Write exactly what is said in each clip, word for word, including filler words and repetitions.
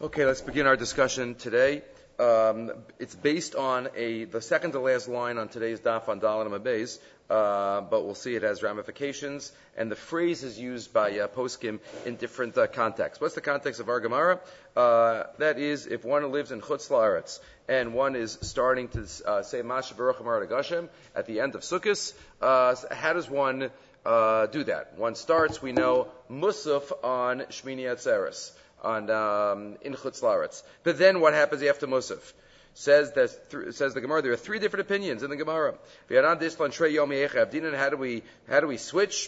Okay, let's begin our discussion today. Um, it's based on a the second to last line on today's daf on Dalet Amud Beis, uh, but we'll see it has ramifications, and the phrase is used by uh, poskim in different uh, contexts. What's the context of our Gemara? Uh, that is, if one lives in Chutz La'aretz and one is starting to uh, say Masha Baruch Amar Gashem at the end of Sukkot, uh, how does one uh, do that? One starts, we know, Musaf on Shmini Atzeres. On um, in Chutz La'aretz. But then what happens after Musaf? Says that th- says the Gemara. There are three different opinions in the Gemara. How do we how do we switch?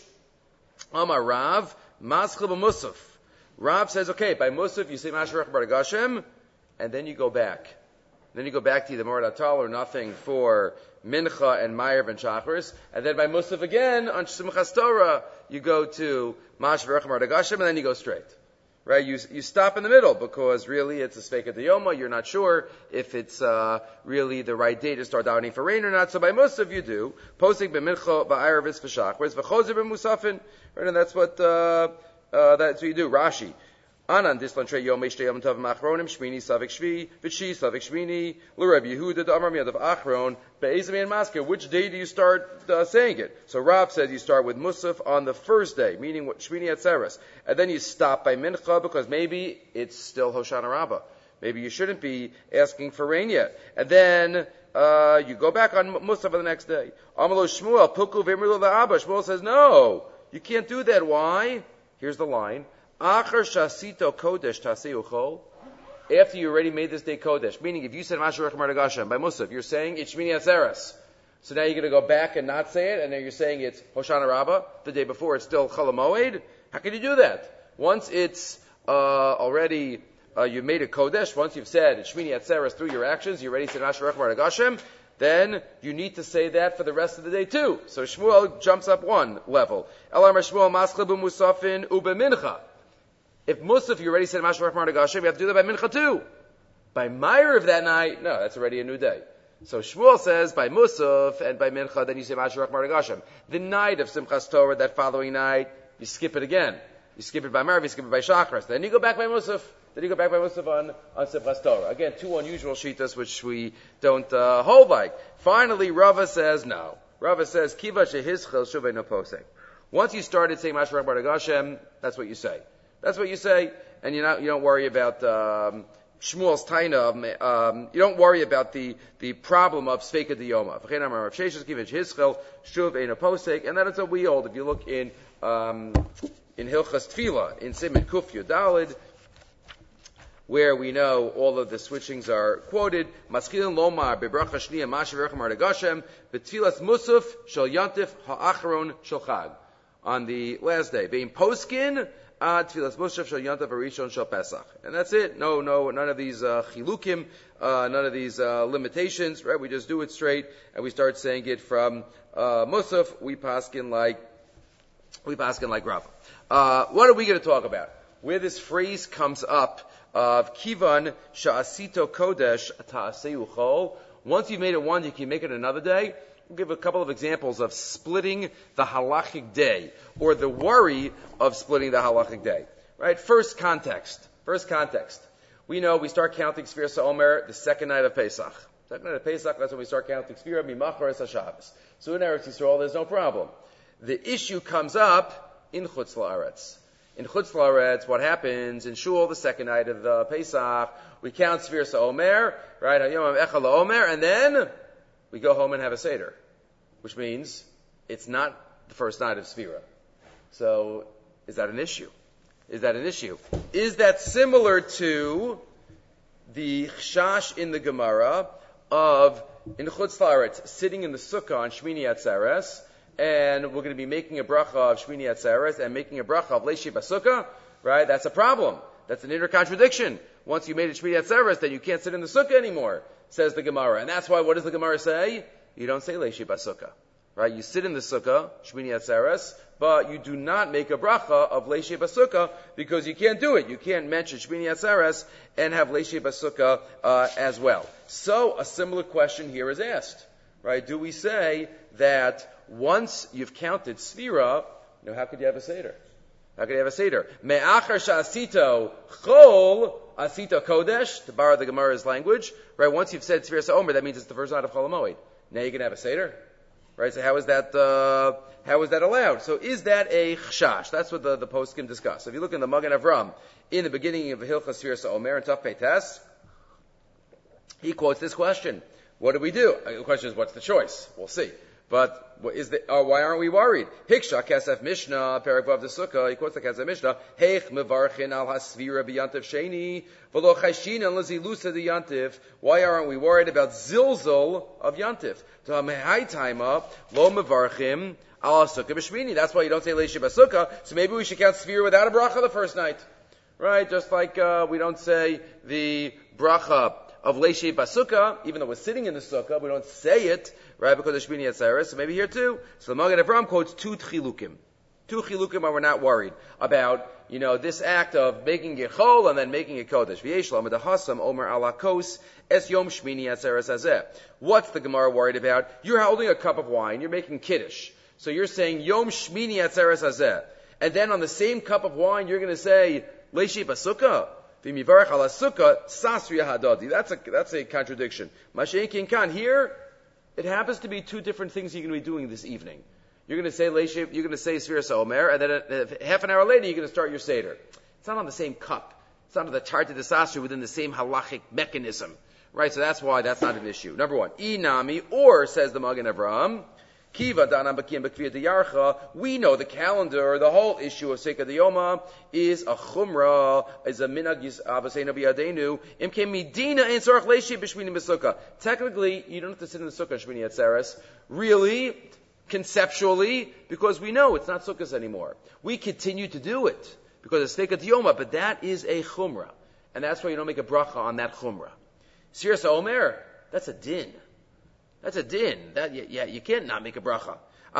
Amar Rav Maschil b'Musaf. Rav says, okay, by Musaf you say Masharach Bar Gashem, and then you go back. Then you go back to the Moed Atal or nothing for Mincha and Ma'ariv and Shachris, and then by Musaf again on Simchas Torah you go to Masharach Bar Gashem, and then you go straight. Right, you you stop in the middle because really it's a Sveika Diyoma. You're not sure if it's uh, really the right day to start davening for rain or not. So by Musaf you do posting b'mincha ba'aravis v'shachris v'chozer b'musafin. Right, and that's what uh, uh, that's what you do. Rashi. Anan dislan trei yom eishtei yom tov machronim shmini savik shvi v'shi savik shmini l'Reb Yehuda d'amar miyad of achron be'ezami and masker. Which day do you start uh, saying it? So Rav says you start with Musaf on the first day, meaning what Shmini Atzeres, and then you stop by Mincha because maybe it's still Hoshana Rabbah. Maybe you shouldn't be asking for rain yet, and then uh, you go back on Musaf for the next day. Amalo Shmuel puku v'emrilu la'Abba. Shmuel says no, you can't do that. Why? Here's the line. Achar shasito kodesh taseu chol. After you already made this day kodesh, meaning if you said Masharach Amar Gashem by Musaf, you're saying it's Shmini Atzeres. So now you're going to go back and not say it, and then you're saying it's Hoshana Rabbah. The day before it's still Chol HaMoed. How can you do that? Once it's uh, already uh, you made a kodesh, once you've said it's Shmini Atzeres through your actions, you already said Masharach Amar Gashem, then you need to say that for the rest of the day too. So Shmuel jumps up one level. Elamar Shmuel Maschil b'Musafin u'b'Mincha. If Musaf, you already said Masharach Amar Gashem, you have to do that by Mincha too. By Ma'ariv that night, no, that's already a new day. So Shmuel says by Musaf and by Mincha, then you say Masharach Amar Gashem. The night of Simchas Torah, that following night, you skip it again. You skip it by Ma'ariv, you skip it by Shachris. Then you go back by Musaf. Then you go back by Musaf on, on Simchas Torah. Again, two unusual shitas which we don't uh, hold by. Finally, Rava says no. Rava says, Kiva shehischel shuvei no posek. Once you started saying Masharach Amar Gashem, that's what you say. That's what you say, and you not you don't worry about um, Shmuel's taina. Um, you don't worry about the, the problem of Sveika Diyoma. And that is what we hold. If you look in um, in Hilchas Tefillah in Siman Kuf Yudalid, where we know all of the switchings are quoted, Maskilin Lomar bebracha shniya Masharach Amar Gashem betfilas Musaf shel Yantif ha'achron shel Chag on the last day. Being poskin. Ad Tfilas Musaf Shal Yantav Arishon Shal Pesach, and that's it. No, no, none of these uh, chilukim, uh, none of these uh, limitations. Right? We just do it straight, and we start saying it from uh, Musaf. We paskin like we paskin like Rav. Uh, what are we going to talk about? Where this phrase comes up of Kivan Sha'asito Kodesh Ta'aseu Chol. Once you've made it one, you can make it another day. We'll give a couple of examples of splitting the halachic day, or the worry of splitting the halachic day. Right? First context. First context. We know we start counting Sfira Sa'omer the second night of Pesach. Second night of Pesach, that's when we start counting Sfira Mimachar Es HaShabbos. So in Eretz Yisrael, there's no problem. The issue comes up in Chutz La'aretz. In Chutz La'aretz, what happens in Shul the second night of the Pesach? We count Sfira Sa'omer, right? Hayom Echad La'omer, and then we go home and have a Seder, which means it's not the first night of Sfira. So, is that an issue? Is that an issue? Is that similar to the chash in the Gemara of, in Chutz La'aretz, sitting in the Sukkah on Shmini Atzeres, and we're going to be making a bracha of Shmini Atzeres and making a bracha of Leishi Basukkah, right? That's a problem. That's an inner contradiction. Once you made it Shmini Atzeres, then you can't sit in the Sukkah anymore, says the Gemara. And that's why, what does the Gemara say? You don't say Leishi Basukkah. Right? You sit in the Sukkah, Shmini Atzeres, but you do not make a bracha of Leishi Basukkah because you can't do it. You can't mention Shmini Atzeres and have Leishi Basukkah uh, as well. So, a similar question here is asked. Right? Do we say that once you've counted Sfira, you know, how could you have a Seder? How can you have a Seder? Me'achar sha'asito chol asito kodesh, to borrow the Gemara's language. Right, once you've said Tzviras HaOmer, that means it's the first night of Chol HaMoed. Now you can have a Seder. Right, so how is that, uh, how is that allowed? So is that a chshash? That's what the, the poskim discuss. So if you look in the Magen Avram, in the beginning of Hilchas Tzviras HaOmer, and Taf Peites, he quotes this question. What do we do? The question is, what's the choice? We'll see. But what is the, uh, why aren't we worried? Hiksha Kesef Mishnah, Perek Vav the Sukkah, he quotes the Kesef Mishnah, Heich mevarchin al hasvira b'yantiv sheni, v'lo chayshin al zilusa the yantiv. Why aren't we worried about zilzal of yantiv? To high time up, lo mevarchim al sukkah b'shmini. That's why you don't say leishi b'sukkah. So maybe we should count svira without a bracha the first night, right? Just like uh, we don't say the bracha of leishi b'sukkah, even though we're sitting in the sukkah, we don't say it. Right, because of Shmini Atzeres, so maybe here too. So the Magen Avram quotes two chilukim. Two chilukim are we're not worried about, you know, this act of making it chol and then making it kodesh. V'yesh lo medahasam omer ala kos es yom Shmini Atzeres hazeh. What's the Gemara worried about? You're holding a cup of wine, you're making kiddush. So you're saying yom Shmini Atzeres hazeh. And then on the same cup of wine, you're going to say, leishi b'sukkah. V'mivarech ala sukkah, sasri hadadi. That's a, that's a contradiction. Mashenkin kan here, it happens to be two different things you're going to be doing this evening. You're going to say you're going to say Tzviras HaOmer, and then uh, half an hour later you're going to start your Seder. It's not on the same cup. It's not on the Tarta Desasri within the same halachic mechanism. Right, so that's why that's not an issue. Number one, Inami, or, says the Magen Avraham, Kiva Danam Bakim Bakviyat Yarcha, we know the calendar, the whole issue of Seika Diyoma is a chumrah, is a minag avaseinu biyadenu, imke midina ein tzorach leishi b'shmini b'sukkah. Technically, you don't have to sit in the sukkah Shmini Atzeres. Really, conceptually, because we know it's not sukkahs anymore. We continue to do it because it's Seika Diyoma, but that is a chumrah. And that's why you don't make a bracha on that chumrah. Tzviras HaOmer, that's a din. That's a din. That, yeah, you can't not make a bracha.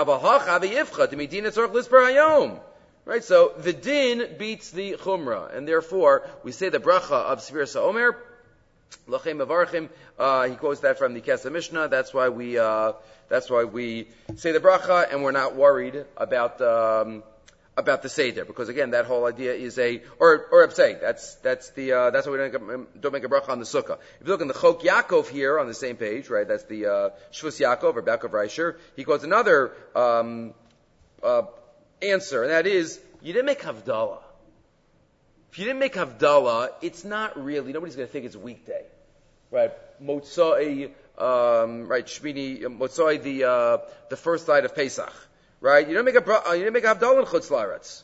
Right, so the din beats the chumrah, and therefore we say the bracha of Tzviras HaOmer. Lachem Mevarchim. Uh, he quotes that from the Kesef Mishnah. That's why we. Uh, that's why we say the bracha, and we're not worried about. Um, about the Seder, because again, that whole idea is a, or, or I'm saying, that's, that's the, uh, that's why we don't, don't make a bracha on the Sukkah. If you look in the Chok Yaakov here on the same page, right, that's the, uh, Shvus Yaakov, or Yaakov Reisher, he quotes another, um, uh, answer, and that is, you didn't make Havdalah. If you didn't make Havdalah, it's not really, nobody's gonna think it's a weekday. Right? Motzai, um, right, Shmini, Motzai, the, uh, the first night of Pesach. Right? You don't make a uh, you don't make a Havdalah in Chutz La'aretz.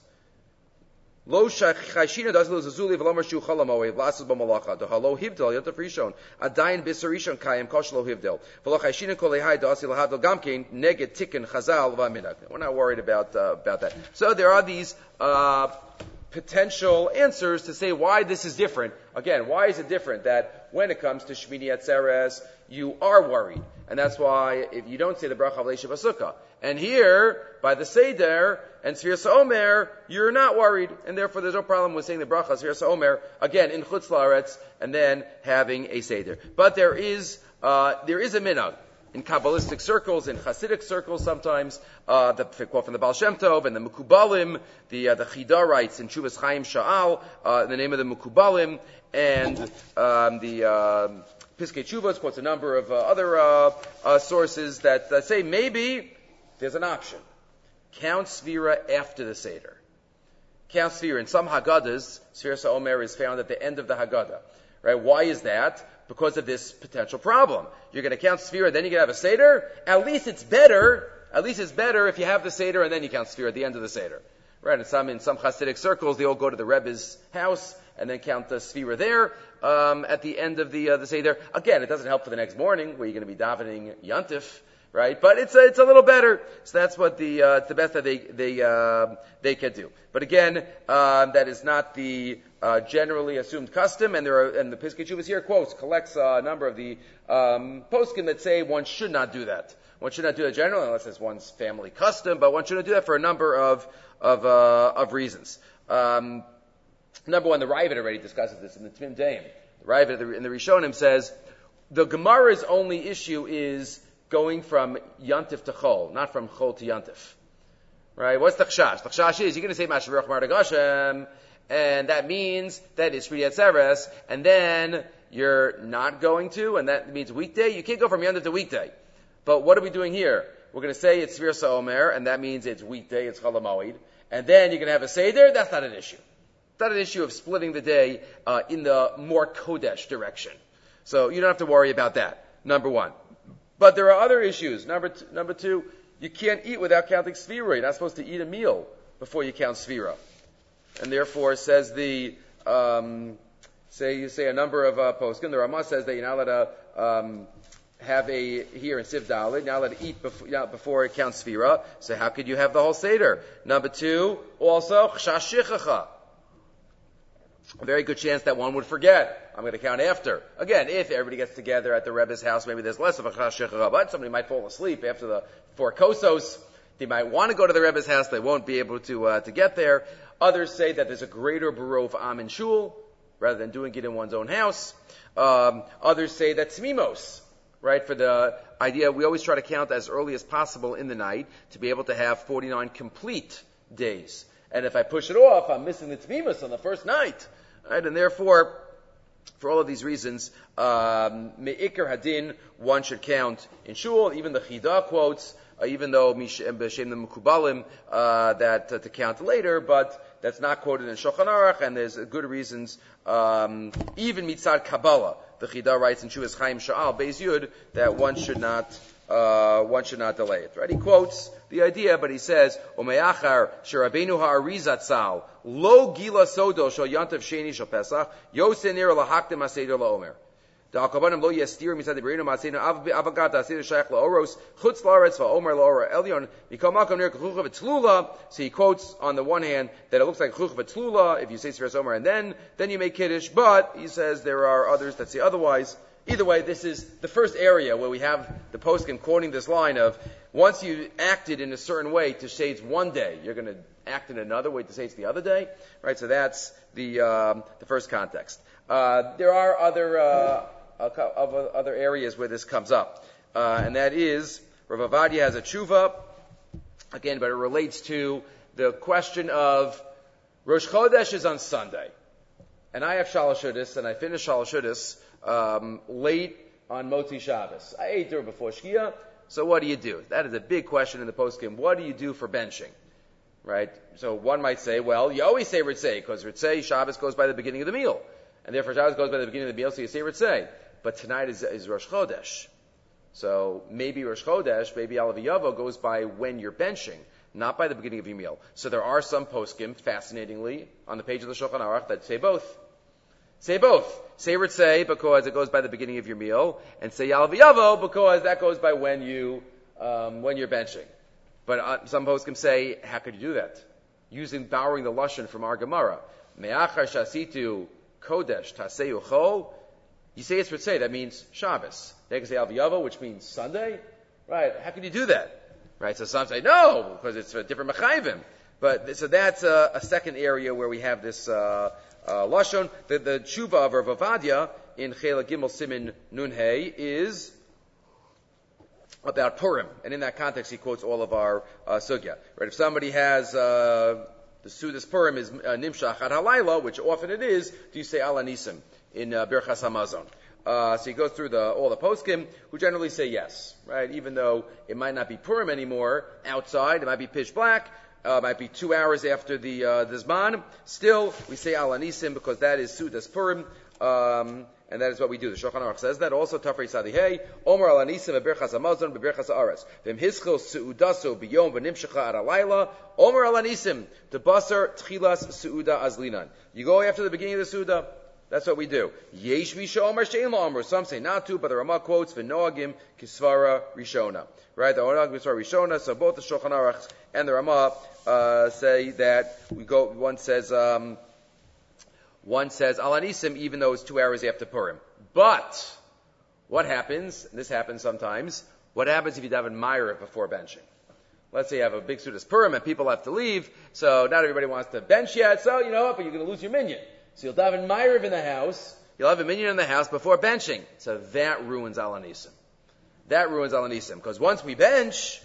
Lo shachashina does lo zazuli v'lomer shu chalamoy v'lasas b'malacha dohalo hivdel yotaf rishon adayin bisar rishon kayim koshlo hivdel v'lo chashina kol ehai dosi lahadol gamkein neged tikkun chazal v'aminak. We're not worried about uh, about that. So there are these uh, potential answers to say why this is different. Again, why is it different that when it comes to Shmini Atzeres you are worried, and that's why if you don't say the bracha of Leishi B'Sukkah, and here by the Seder and Tzviras HaOmer you're not worried, and therefore there's no problem with saying the bracha of Tzviras HaOmer again in Chutz La'aretz and then having a Seder. But there is uh, there is a minhag in Kabbalistic circles, in Hasidic circles sometimes, uh, the quote from the Baal Shem Tov and the Mekubalim, the uh, the Chida writes in Shuvas Chaim Sha'al, uh, in the name of the Mekubalim, and um, the uh, Piskei Teshuvos quotes a number of uh, other uh, uh, sources that uh, say maybe there's an option. Count Svira after the Seder. Count Svira. In some Haggadahs, Tzviras HaOmer is found at the end of the Haggadah. Right? Why is that? Because of this potential problem. You're going to count Sfira, then you're going to have a Seder. At least it's better, at least it's better if you have the Seder and then you count Sfira at the end of the Seder. Right? In some, in some Hasidic circles, they all go to the Rebbe's house and then count the Sfira there, um, at the end of the, uh, the Seder. Again, it doesn't help for the next morning where you're going to be davening Yantif. Right? But it's a, it's a little better. So that's what the, uh, it's the best that they, they, uh, they can do. But again, um, that is not the, uh, generally assumed custom, and there are, and the Piskei Teshuvos here quotes, collects a number of the, um, poskim that say one should not do that. One should not do that generally unless it's one's family custom, but one shouldn't do that for a number of, of, uh, of reasons. Um, number one, the Raavad already discusses this in the Tmim Deim. The Raavad in the Rishonim says, the Gemara's only issue is going from Yantif to Chol, not from Chol to Yantif. Right? What's the chashash? The chashash is you're going to say Mashiach Baruch Hashem, and that means that it's Shmini Atzeres, and then you're not going to, and that means weekday. You can't go from Yom to weekday. But what are we doing here? We're going to say it's Sfira Omer, and that means it's weekday, it's Chol HaMoed, and then you're going to have a Seder. That's not an issue. It's not an issue of splitting the day uh, in the more Kodesh direction. So you don't have to worry about that, number one. But there are other issues. Number two, number two you can't eat without counting Sfira. You're not supposed to eat a meal before you count Sfira. And therefore, says the, um, say you say a number of uh, poskim, the Ramah says that you're not allowed to um, have a, here in Siv Dalet, you're not allowed to eat before, you know, before it counts Sfira. So how could you have the whole Seder? Number two, also, Chashash Shichacha. A very good chance that one would forget. I'm going to count after. Again, if everybody gets together at the Rebbe's house, maybe there's less of a Chashash Shichacha, but somebody might fall asleep after the four kosos. They might want to go to the Rebbe's house, they won't be able to uh, to get there. Others say that there's a greater Barov Am in Shul, rather than doing it in one's own house. Um, others say that Tzmimos, right, for the idea, we always try to count as early as possible in the night to be able to have forty-nine complete days. And if I push it off, I'm missing the Tzmimos on the first night. Right, and therefore, for all of these reasons, um, Me'ikar Hadin, one should count in Shul, even the Chida quotes, uh, even though B'Shem the Mukubalim, uh, that uh, to count later, but that's not quoted in Shulchan Aruch, and there's uh, good reasons, um, even Mitzad Kabbalah, the Chida writes in Shuvas Chaim Sha'al, Beis Yud, that one should not, uh, one should not delay it, right? He quotes the idea, but he says, Omeachar, Sherabeinu ha'arizat sal, lo gila sodo shal yantav sheni shal pesach, yose nir lahaktem aseder la'omer. Da'akabanim lo yestir misad debrinu ma'asenu avagat aseder shayach la'oros, chutz la'aretz va'omer la'ora elyon, mikal makam nir k'chucha v'tzlula. So he quotes on the one hand that it looks like k'chucha v'tzlula if you say Sfiras Omer and then, then you make Kiddush, but he says there are others that say otherwise. Either way, this is the first area where we have the poskim quoting this line of, once you acted in a certain way to say it's one day, you're going to act in another way to say it's the other day, right? So that's the um, the first context. Uh, there are other uh, other areas where this comes up, uh, and that is Rav Avadia has a tshuva again, but it relates to the question of Rosh Chodesh is on Sunday, and I have Shalosh Hudas, and I finish Shalosh Hudas um, late on Motzi Shabbos. I ate there before Shkia. So what do you do? That is a big question in the poskim. What do you do for benching? Right? So one might say, well, you always say Ritzei, because Ritzei, Shabbos goes by the beginning of the meal. And therefore Shabbos goes by the beginning of the meal, so you say Ritzei. But tonight is, is Rosh Chodesh. So maybe Rosh Chodesh, maybe Alav Yavo goes by when you're benching, not by the beginning of your meal. So there are some poskim, fascinatingly, on the page of the Shulchan Aruch that say both. Say both. Say Ritzei because it goes by the beginning of your meal, and say Yalav Yavo because that goes by when you um, when you're benching. But uh, some poskim say, how could you do that? Using borrowing the lashon from our Gemara, Me'achar shasitu kodesh taseu chol. You say it's Ritzei, that means Shabbos. They can say Yalav Yavo, which means Sunday, right? How can you do that? Right? So some say no because it's a different mechayvim. But so that's a, a second area where we have this. Uh, Uh, Lashon, the, the tshuva of Rav Avadia in Chela Gimel Simin Nun Hey is about Purim, and in that context he quotes all of our uh, sugya. Right? If somebody has uh, the Sudas Purim is uh, Nimshach Ad Halayla, which often it is, do you say Ala Nisim in uh, Birchas Hamazon? Uh, so he goes through the, all the poskim who generally say yes, right? Even though it might not be Purim anymore outside, it might be pitch black. Uh, might be two hours after the uh, the Zman. Still, we say Al Anisim because that is Sudas Purim, um, and that is what we do. The Shulchan Aruch says that. Also, Tafrei Sadihei, Omer Al Anisim beBirchas Hamazon beBirchas Haaretz. V'im hischil Seudaso b'yom v'nimshecha ad halayla. Omer Al Anisim the Basar Tchilas Seuda Azlinan. You go after the beginning of the Seuda. That's what we do. Yesh Misha Omer Shein Omer. Some say not to, but the Ramah quotes V'noagim Kisvara Rishona. Right? The Noagim Kisvara Rishona. So both the Shulchan Aruch and the Ramah uh, say that we go. One says um, one says Al Anisim, even though it's two hours after Purim. But what happens? And this happens sometimes. What happens if you daven Ma'ariv before benching? Let's say you have a big Sudas Purim and people have to leave, so not everybody wants to bench yet. So you know what? But you're going to lose your minyan. So you'll daven Ma'ariv in the house. You'll have a minyan in the house before benching. So that ruins Al Anisim. That ruins Al Anisim. Because once we bench,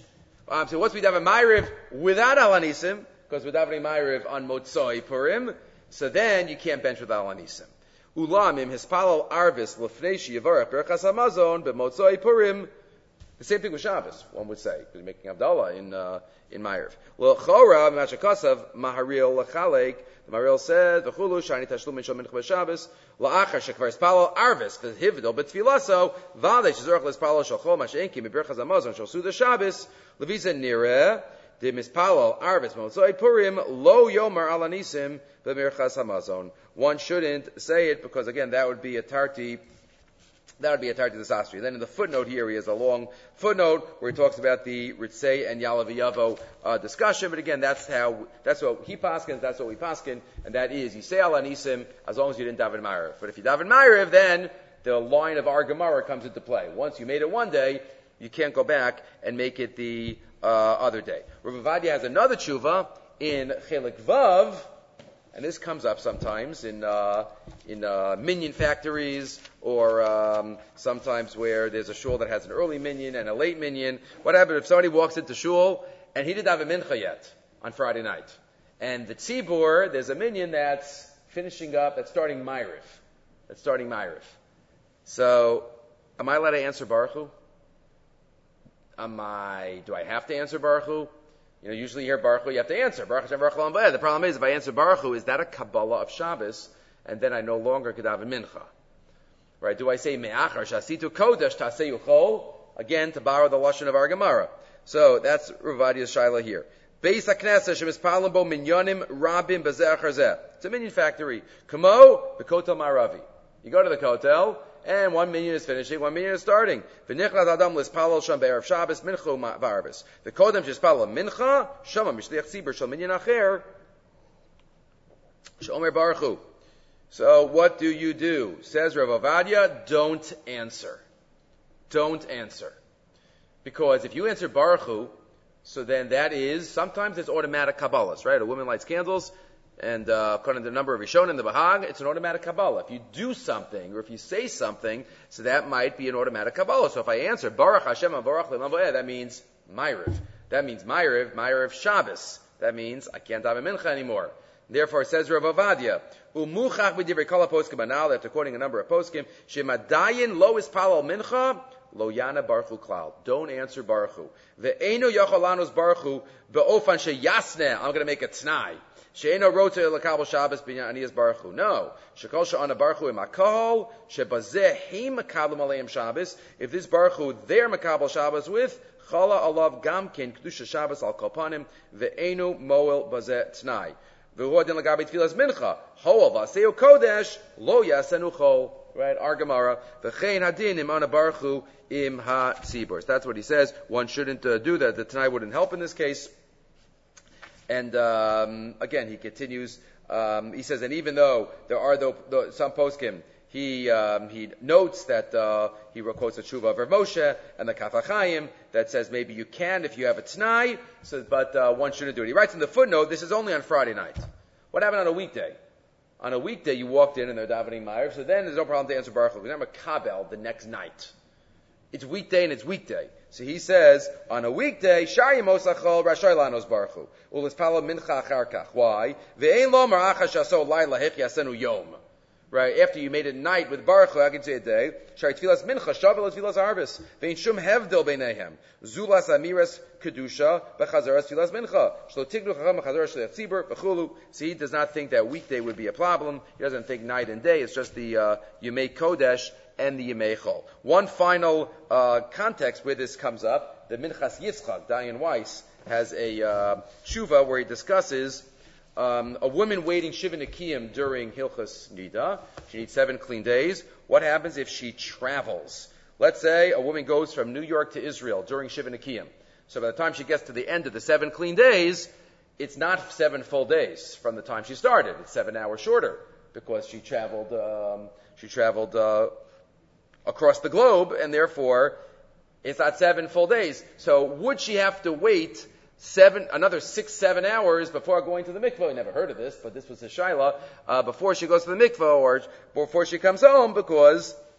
Um, so once we daven Ma'ariv without Al Hanisim, because we're davening Ma'ariv on Motzoi Purim, so then you can't bench with Al Hanisim. Ulamim hispalal arvis lefnei sheyivarach berachas hamazon b'motzoi Purim. The same thing with Shabbos, one would say, because you're making Havdalah in uh, in Ma'ariv. L'chora mashakasav maharil lachalek. The Maharil says, "V'chulu shani tashlum min shal mincha b'Shabbos la'achar shekvar hispalal arvis v'hivdol b'tfilaso v'adei shezorach l'hispalal shalchol mash'enki miberachas hamazon shal suda Shabbos levisa nireh." The mispalal arvis motzoi Purim lo yomar al hanisim b'mirchas hamazon. One shouldn't say it because again that would be a tarti. That would be a tarti desastri. Then in the footnote here, he has a long footnote where he talks about the Ritzei and Yalaviyavo uh, discussion. But again, that's how that's what he paskins. That's what we paskin, and that is you say al hanisim as long as you didn't daven Ma'ariv. But if you daven Ma'ariv, then the line of our Gemara comes into play. Once you made it one day, you can't go back and make it the uh, other day. Rav Ovadia has another tshuva in Chelik Vav, and this comes up sometimes in uh, in uh, minyan factories, or um, sometimes where there's a shul that has an early minyan and a late minyan. What happens if somebody walks into shul and he didn't have a mincha yet on Friday night, and the tzibur, there's a minyan that's finishing up, that's starting Ma'ariv, that's starting Ma'ariv. So, am I allowed to answer Baruch Hu? Am I? Do I have to answer Baruch Hu? You know, usually you hear Baruch Hu, you have to answer. Baruch Hashem, Baruch Olam Vayeh. The problem is, if I answer Baruch Hu, is that a Kabbalah of Shabbos, and then I no longer could have a mincha? Right? Do I say Me'achar Shasitu Kodesh Tasei Uchol? Again, to borrow the lashon of our Gemara. So that's Rav Ovadia's shaila here. Beis HaKnesset Shemispalim Bo Minyanim Rabim Bezeh Achar Zeh. It's a minyan factory. Kamo B'Kotel Ma'aravi. You go to the Kotel, and one minyan is finishing, one minyan is starting. V'nichlat adam l'spalal sham be'erev Shabbos mincha v'arvis. The kodem shespalal mincha shama mishliach tzibur shal minyan acher shomer baruch hu. So what do you do? Says Rav Ovadia, don't answer. Don't answer. Because if you answer Baruch Hu, so then that is, sometimes it's automatic Kabbalahs, right? A woman lights candles, and uh, according to the number of Rishon in the Bahag, it's an automatic Kabbalah. If you do something, or if you say something, so that might be an automatic Kabbalah. So if I answer Baruch Hashem and Baruch Le'olam Vayeh, that means Ma'ariv. That means Ma'ariv, Ma'ariv Shabbos. That means I can't daven mincha anymore. Therefore, it says Rav Ovadia, Umuchach b'divrei kol haposkim anal, after quoting a number of poskim, shemadayin lo ispalal mincha, lo yana baruch hu klal. Don't answer baruch hu. Ve'eno yachol lanos baruch hu, be'ofan sheyasneh, I'm going to make a t'nai. She'eno rota l'kabel Shabbos b'nyan aniyas baruch hu. No. Shekol she'ana baruch hu imakol, shebazeh heim makabel aleim Shabbos. If this baruch hu they're makabel Shabbos with, chala alav gamkin kedusha Shabbos al kolpanim, ve'eno moel bazeh t'nai. Right, our Gemara. That's what he says. One shouldn't uh, do that. The Tanai wouldn't help in this case. And um, again, he continues. Um, he says, and even though there are the, the, some poskim, he um, he notes that uh, he quotes the Tshuva of Rav Moshe and the Kaf HaChaim that says maybe you can if you have a Tanai, so, but uh, one shouldn't do it. He writes in the footnote, this is only on Friday night. What happened on a weekday? On a weekday, you walked in and they're davening Ma'ariv, so then there's no problem to answer Baruch Hu. You're not Makabel the next night. It's weekday and it's weekday. So he says, on a weekday, Shari Mosachol Rashai Lanos Baruch Hu. Ulis Palo Mincha Acharkach. Why? Ve'ein lo maracha shaso laila hech yasenu yom. Right, after you made it night with Baruch Hu, I can say a day. Shari Tfilas Mincha, Shavel Tfilas Arvis. Ve'in Shum Hevdil Beinehem. Zulas Amiras Kedusha, Bechazaras Tfilas Mincha. Shlo Tignu Chacham, Bechazaras Shleach Tzibur, Bechulu. So he does not think that weekday would be a problem. He doesn't think night and day. It's just the uh, Yemei Kodesh and the Yemei Chol. One final uh, context where this comes up, the Minchas Yitzchak, Diane Weiss, has a uh, tshuva where he discusses Um, a woman waiting Shiva Nikiyim during Hilchas Nida. She needs seven clean days. What happens if she travels? Let's say a woman goes from New York to Israel during Shiva Nikiyim. So by the time she gets to the end of the seven clean days, it's not seven full days from the time she started. It's seven hours shorter because she traveled, um, she traveled uh, across the globe, and therefore it's not seven full days. So would she have to wait Seven, another six, seven hours before going to the mikvah? I never heard of this, but this was a shaila, uh, before she goes to the mikvah or before she comes home, because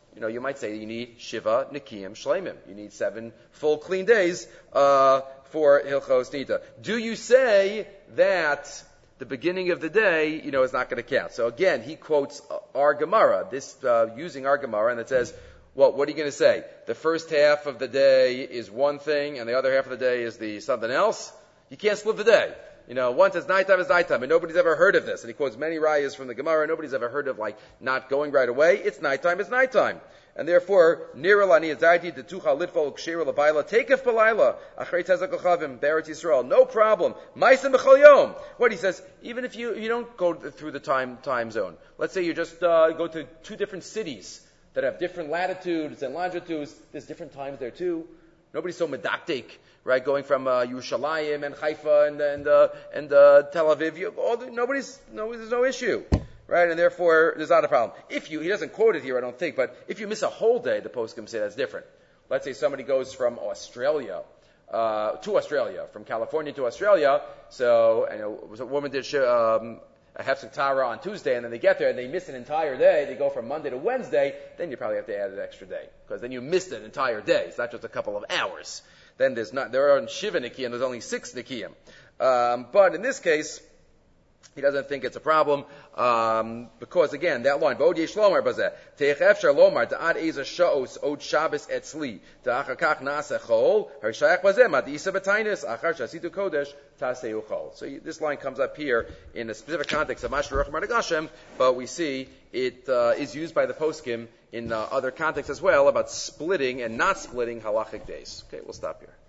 you know, you might say you need Shiva Nikiyim Shleimim. You need seven full clean days uh, for Hilchos Nida. Do you say that the beginning of the day, you know, is not going to count? So again, he quotes our Gemara, this uh, using our Gemara, and it says, well, what are you going to say? The first half of the day is one thing, and the other half of the day is the something else? You can't split the day. You know, once it's nighttime, it's nighttime, and nobody's ever heard of this. And he quotes many rayas from the Gemara. Nobody's ever heard of, like, not going right away. It's nighttime, it's nighttime. And therefore, nira lani azayti detucha litfol kshira labayla takef balayla achrei tezak l'chavim beretz Yisrael. No problem. Ma'asim b'chol yom. What he says, even if you you don't go through the time time zone. Let's say you just uh, go to two different cities that have different latitudes and longitudes. There's different times there too. Nobody's so medactic, right? Going from uh, Yerushalayim and Haifa and and uh, and uh, Tel Aviv. You, all the, nobody's no, there's no issue, right? And therefore, there's not a problem. If you, he doesn't quote it here, I don't think, but if you miss a whole day, the poskim say that's different. Let's say somebody goes from Australia uh, to Australia, from California to Australia. So, and a, a woman did um, a hefsek Tara on Tuesday, and then they get there and they miss an entire day. They go from Monday to Wednesday. Then you probably have to add an extra day, because then you missed an entire day. It's not just a couple of hours. Then there's not, there are Shiva Nikiyim, there's only six Nikiyim. Um, but in this case, he doesn't think it's a problem, um, because again, that line, B'od yesh lomar bazeh, teich efshar lomar, da'ad eza sha'os, od Shabbos etzli, da'achar kach na'aseh chol, har shayach bazeh, mad isa b'tainis, achar shasitu kodesh, taseu chol. So you, this line comes up here in a specific context of Mashar Ruach Mardagashem, but we see it uh, is used by the poskim in uh, other contexts as well about splitting and not splitting halachic days. Okay, we'll stop here.